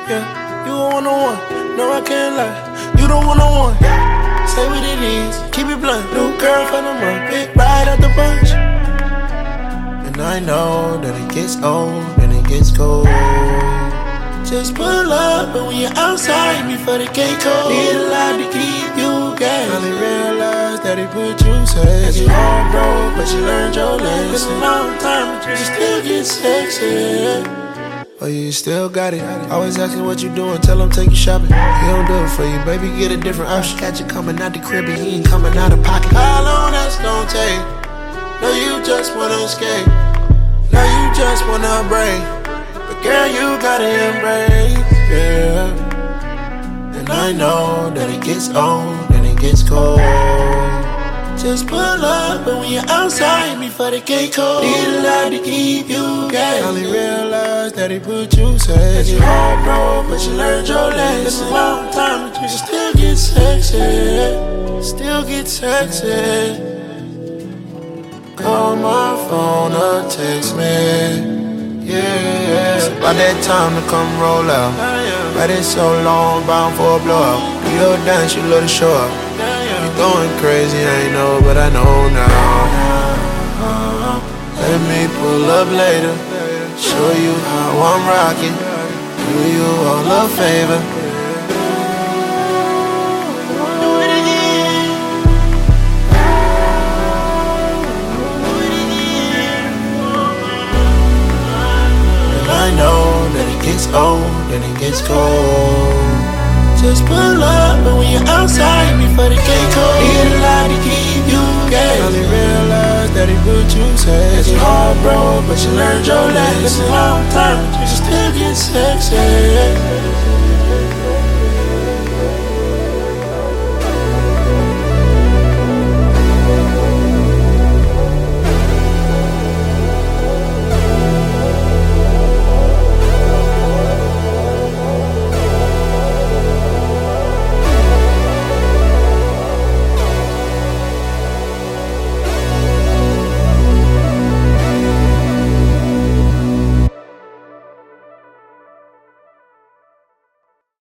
Yeah, you a one-on-one. No, I can't lie. You the one-on-one. Say what it is, keep it blunt. New girl for the month, big ride out the bunch. And I know that it gets old and it gets cold. Just pull up, but when you're outside, before the gate cold. Need a lot to keep you gas. Finally realized that he put you safe. You all broke, but you learned your lesson. It's a long time, but you still get sexy. Oh, you still got it. Always asking what you doing, tell him take you shopping. He don't do it for you, baby, get a different option. Got you coming out the crib and he ain't coming out of pocket. How long that's gonna take? No, you just wanna escape. No, you just wanna break. But girl, you gotta embrace, yeah. And I know that it gets old and it gets cold. Just pull up, but when you're outside, before the gate cold. Need a lot to keep you gas. Finally realized that he put you safe. You all broke, but you learned your lesson. It's a long time, but you still get sexy. Still get sexy. Call my phone or text me. Yeah, it's about that time to come roll out. But it's so long, bound for a blowout. You love to dance, you love to show up. You going crazy, I know, but I know now. Let me pull up later, show you how I'm rocking. Do you all a favor? I know that it gets old and it gets cold. Just pull up, but when you're outside, before the gate cold. Need a lot to keep you gas. Finally realized that he put you safe. You all broke, but you learned your lesson. It's a long time, but you still get sexy.